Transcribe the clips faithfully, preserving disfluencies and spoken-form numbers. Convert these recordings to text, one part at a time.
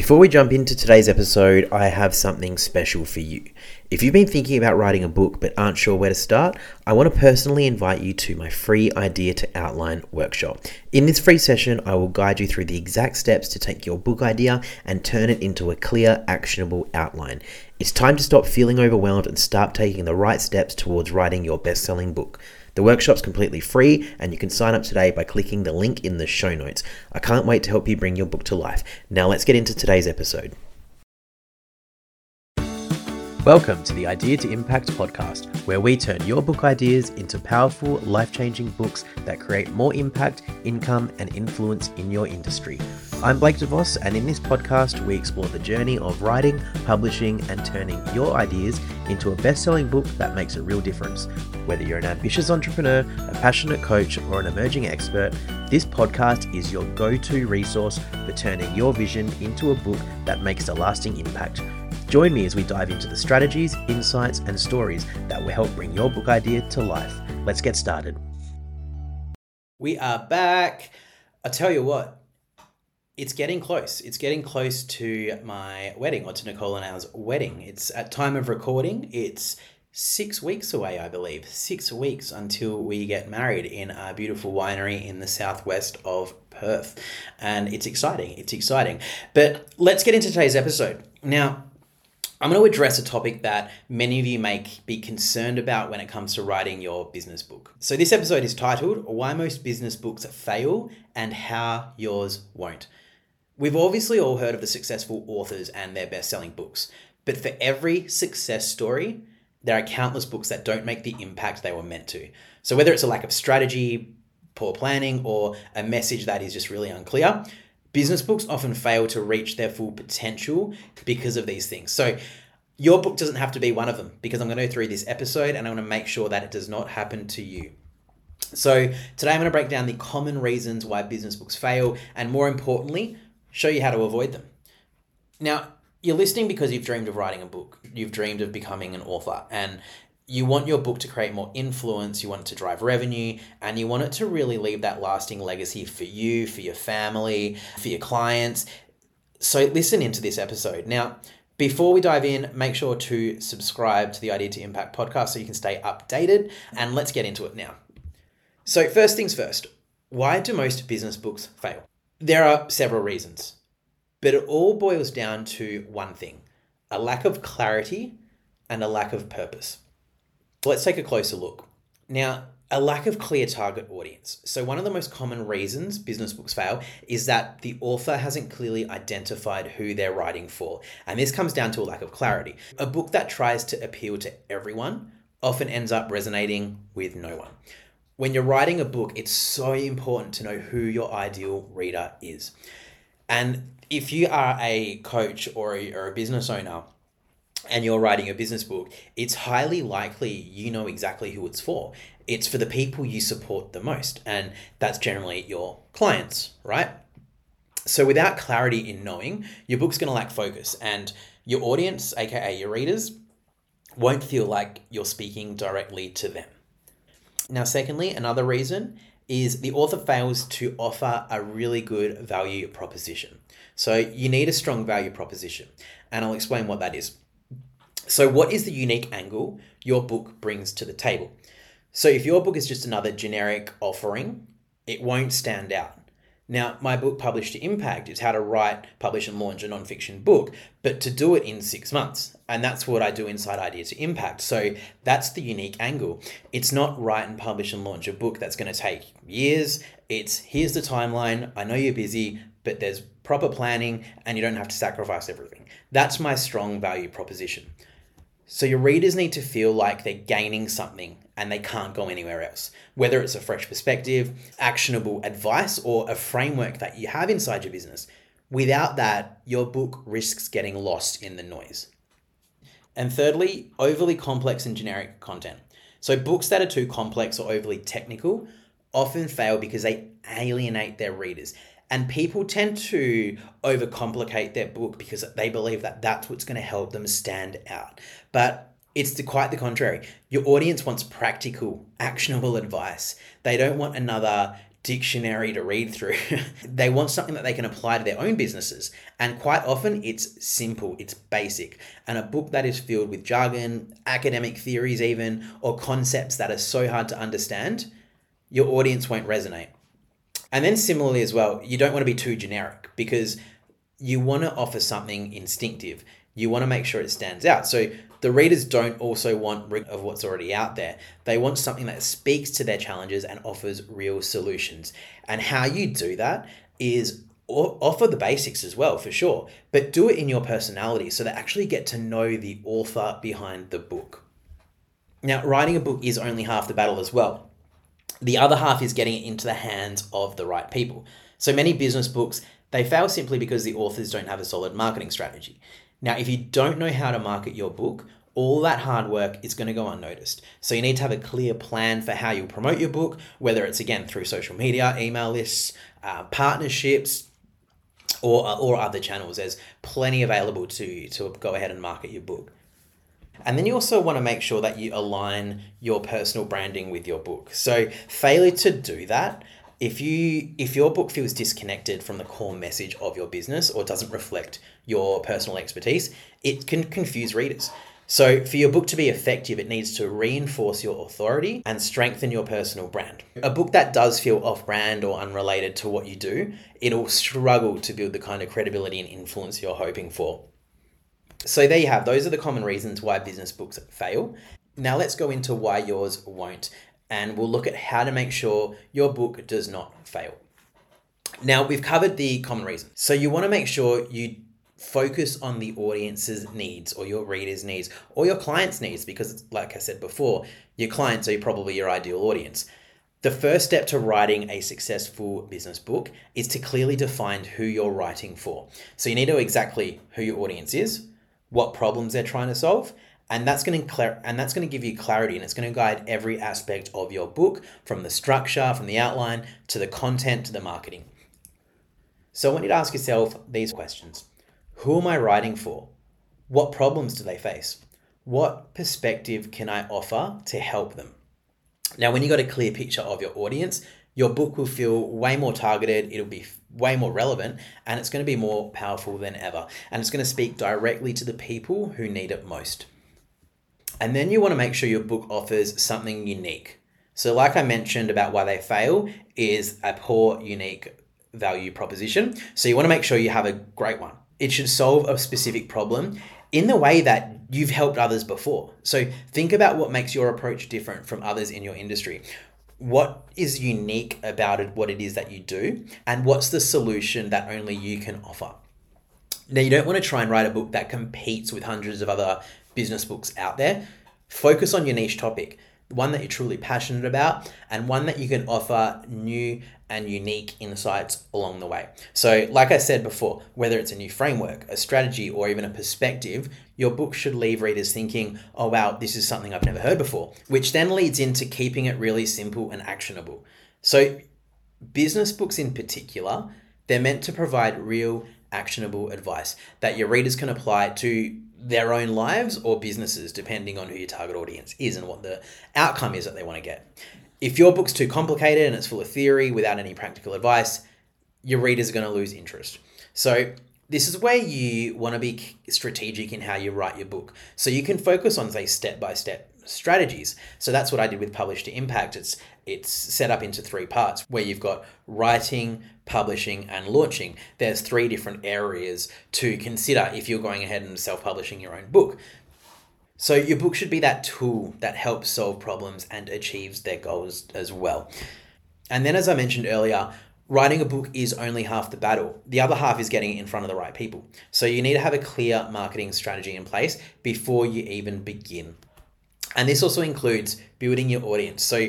Before we jump into today's episode, I have something special for you. If you've been thinking about writing a book but aren't sure where to start, I want to personally invite you to my free Idea to Outline workshop. In this free session, I will guide you through the exact steps to take your book idea and turn it into a clear, actionable outline. It's time to stop feeling overwhelmed and start taking the right steps towards writing your best-selling book. The workshop's completely free and you can sign up today by clicking the link in the show notes. I can't wait to help you bring your book to life. Now let's get into today's episode. Welcome to the Idea to Impact podcast, where we turn your book ideas into powerful, life-changing books that create more impact, income, and influence in your industry. I'm Blake DeVos, and in this podcast, we explore the journey of writing, publishing, and turning your ideas into a best-selling book that makes a real difference. Whether you're an ambitious entrepreneur, a passionate coach, or an emerging expert, this podcast is your go-to resource for turning your vision into a book that makes a lasting impact. Join me as we dive into the strategies, insights, and stories that will help bring your book idea to life. Let's get started. We are back. I tell you what, it's getting close. It's getting close to my wedding, or to Nicole and I's wedding. It's at time of recording. It's six weeks away, I believe. Six weeks until we get married in a beautiful winery in the southwest of Perth. And it's exciting. It's exciting. But let's get into today's episode. Now, I'm going to address a topic that many of you may be concerned about when it comes to writing your business book. So this episode is titled, Why Most Business Books Fail and How Yours Won't. We've obviously all heard of the successful authors and their best-selling books, but for every success story, there are countless books that don't make the impact they were meant to. So whether it's a lack of strategy, poor planning, or a message that is just really unclear, business books often fail to reach their full potential because of these things. So your book doesn't have to be one of them, because I'm going to go through this episode and I want to make sure that it does not happen to you. So today I'm going to break down the common reasons why business books fail, and more importantly, show you how to avoid them. Now, you're listening because you've dreamed of writing a book. You've dreamed of becoming an author, and you want your book to create more influence, you want it to drive revenue, and you want it to really leave that lasting legacy for you, for your family, for your clients. So listen into this episode. Now, before we dive in, make sure to subscribe to the Idea to Impact podcast so you can stay updated, and let's get into it now. So first things first, why do most business books fail? There are several reasons, but it all boils down to one thing: a lack of clarity and a lack of purpose. Let's take a closer look. Now, a lack of clear target audience. So one of the most common reasons business books fail is that the author hasn't clearly identified who they're writing for. And this comes down to a lack of clarity. A book that tries to appeal to everyone often ends up resonating with no one. When you're writing a book, it's so important to know who your ideal reader is. And if you are a coach or a, or a business owner, and you're writing a business book, it's highly likely you know exactly who it's for. It's for the people you support the most, and that's generally your clients, right? So without clarity in knowing, your book's going to lack focus, and your audience, aka your readers, won't feel like you're speaking directly to them. Now, secondly, another reason is the author fails to offer a really good value proposition. So you need a strong value proposition, and I'll explain what that is. So what is the unique angle your book brings to the table? So if your book is just another generic offering, it won't stand out. Now, my book, Publish to Impact, is how to write, publish, and launch a nonfiction book, but to do it in six months. And that's what I do inside Idea to Impact. So that's the unique angle. It's not write and publish and launch a book that's going to take years. It's here's the timeline. I know you're busy, but there's proper planning and you don't have to sacrifice everything. That's my strong value proposition. So your readers need to feel like they're gaining something and they can't go anywhere else. Whether it's a fresh perspective, actionable advice, or a framework that you have inside your business. Without that, your book risks getting lost in the noise. And thirdly, overly complex and generic content. So books that are too complex or overly technical often fail because they alienate their readers. And people tend to overcomplicate their book because they believe that that's what's going to help them stand out. But it's the, quite the contrary. Your audience wants practical, actionable advice. They don't want another dictionary to read through. They want something that they can apply to their own businesses. And quite often it's simple, it's basic. And a book that is filled with jargon, academic theories even, or concepts that are so hard to understand, your audience won't resonate. And then similarly as well, you don't want to be too generic because you want to offer something instinctive. You want to make sure it stands out. So the readers don't also want of what's already out there. They want something that speaks to their challenges and offers real solutions. And how you do that is offer the basics as well, for sure, but do it in your personality so they actually get to know the author behind the book. Now, writing a book is only half the battle as well. The other half is getting it into the hands of the right people. So many business books, they fail simply because the authors don't have a solid marketing strategy. Now, if you don't know how to market your book, all that hard work is going to go unnoticed. So you need to have a clear plan for how you promote your book, whether it's, again, through social media, email lists, uh, partnerships, or, or other channels. There's plenty available to, to go ahead and market your book. And then you also want to make sure that you align your personal branding with your book. So failure to do that, if you if your book feels disconnected from the core message of your business or doesn't reflect your personal expertise, it can confuse readers. So for your book to be effective, it needs to reinforce your authority and strengthen your personal brand. A book that does feel off-brand or unrelated to what you do, it'll struggle to build the kind of credibility and influence you're hoping for. So there you have, those are the common reasons why business books fail. Now let's go into why yours won't, and we'll look at how to make sure your book does not fail. Now we've covered the common reasons. So you want to make sure you focus on the audience's needs or your reader's needs or your client's needs, because like I said before, your clients are probably your ideal audience. The first step to writing a successful business book is to clearly define who you're writing for. So you need to know exactly who your audience is, what problems they're trying to solve, and that's going to clar- and that's going to give you clarity, and it's going to guide every aspect of your book, from the structure, from the outline, to the content, to the marketing. So I want you to ask yourself these questions. Who am I writing for? What problems do they face? What perspective can I offer to help them? Now, when you got a clear picture of your audience, your book will feel way more targeted, it'll be way more relevant, and it's going to be more powerful than ever. And it's going to speak directly to the people who need it most. And then you want to make sure your book offers something unique. So like I mentioned about why they fail is a poor, unique value proposition. So you want to make sure you have a great one. It should solve a specific problem in the way that you've helped others before. So think about what makes your approach different from others in your industry. What is unique about it, what it is that you do, and what's the solution that only you can offer? Now, you don't want to try and write a book that competes with hundreds of other business books out there. Focus on your niche topic, one that you're truly passionate about, and one that you can offer new and unique insights along the way. So like I said before, whether it's a new framework, a strategy, or even a perspective, your book should leave readers thinking, oh wow, this is something I've never heard before, which then leads into keeping it really simple and actionable. So business books in particular, they're meant to provide real actionable advice that your readers can apply to their own lives or businesses, depending on who your target audience is and what the outcome is that they want to get. If your book's too complicated and it's full of theory without any practical advice, your readers are going to lose interest. So this is where you want to be strategic in how you write your book. So you can focus on, say, step-by-step strategies. So that's what I did with Publish to Impact. It's it's set up into three parts where you've got writing, publishing, and launching. There's three different areas to consider if you're going ahead and self-publishing your own book. So your book should be that tool that helps solve problems and achieves their goals as well. And then, as I mentioned earlier, writing a book is only half the battle. The other half is getting it in front of the right people. So you need to have a clear marketing strategy in place before you even begin. And this also includes building your audience. So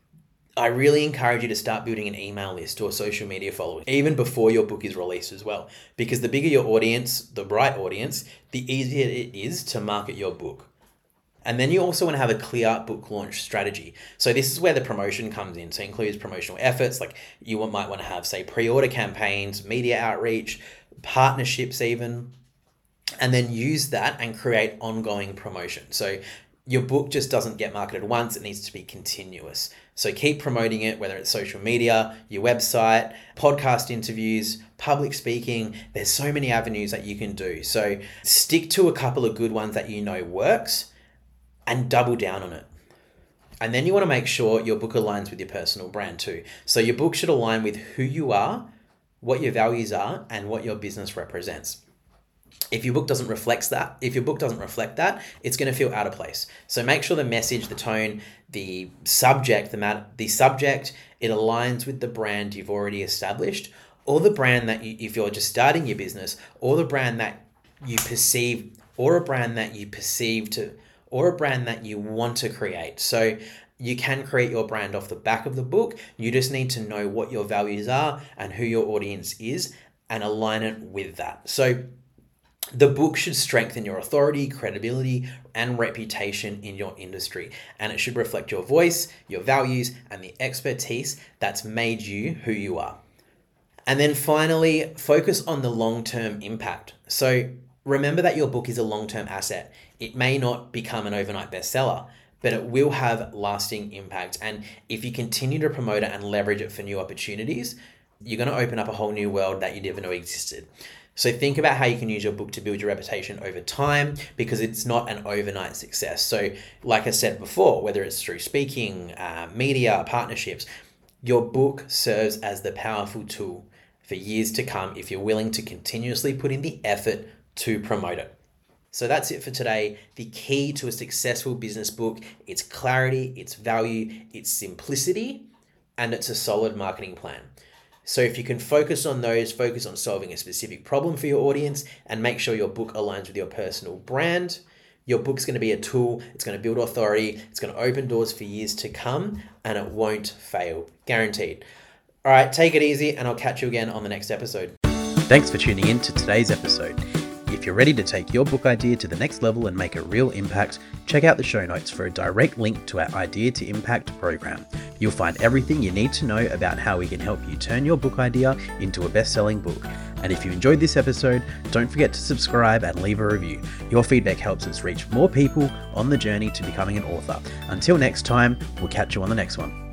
I really encourage you to start building an email list or social media following, even before your book is released as well. Because the bigger your audience, the right audience, the easier it is to market your book. And then you also want to have a clear book launch strategy. So this is where the promotion comes in. So it includes promotional efforts, like you might want to have, say, pre-order campaigns, media outreach, partnerships even, and then use that and create ongoing promotion. So your book just doesn't get marketed once, it needs to be continuous. So keep promoting it, whether it's social media, your website, podcast interviews, public speaking. There's so many avenues that you can do. So stick to a couple of good ones that you know works and double down on it. And then you want to make sure your book aligns with your personal brand too. So your book should align with who you are, what your values are, and what your business represents. If your book doesn't reflect that, if your book doesn't reflect that, it's going to feel out of place. So make sure the message, the tone, the subject, the matter, the subject, it aligns with the brand you've already established, or the brand that you, if you're just starting your business, or the brand that you perceive, or a brand that you perceive to, or a brand that you want to create. So you can create your brand off the back of the book. You just need to know what your values are and who your audience is and align it with that. So the book should strengthen your authority, credibility, and reputation in your industry. And it should reflect your voice, your values, and the expertise that's made you who you are. And then finally, focus on the long-term impact. So remember that your book is a long-term asset. It may not become an overnight bestseller, but it will have lasting impact. And if you continue to promote it and leverage it for new opportunities, you're going to open up a whole new world that you never knew existed. So think about how you can use your book to build your reputation over time, because it's not an overnight success. So like I said before, whether it's through speaking, uh, media, partnerships, your book serves as the powerful tool for years to come if you're willing to continuously put in the effort to promote it. So that's it for today. The key to a successful business book, it's clarity, it's value, it's simplicity, and it's a solid marketing plan. So if you can focus on those, focus on solving a specific problem for your audience, and make sure your book aligns with your personal brand, your book's going to be a tool. It's going to build authority. It's going to open doors for years to come, and it won't fail. Guaranteed. All right, take it easy, and I'll catch you again on the next episode. Thanks for tuning in to today's episode. If you're ready to take your book idea to the next level and make a real impact, check out the show notes for a direct link to our Idea to Impact program. You'll find everything you need to know about how we can help you turn your book idea into a best-selling book. And if you enjoyed this episode, don't forget to subscribe and leave a review. Your feedback helps us reach more people on the journey to becoming an author. Until next time, we'll catch you on the next one.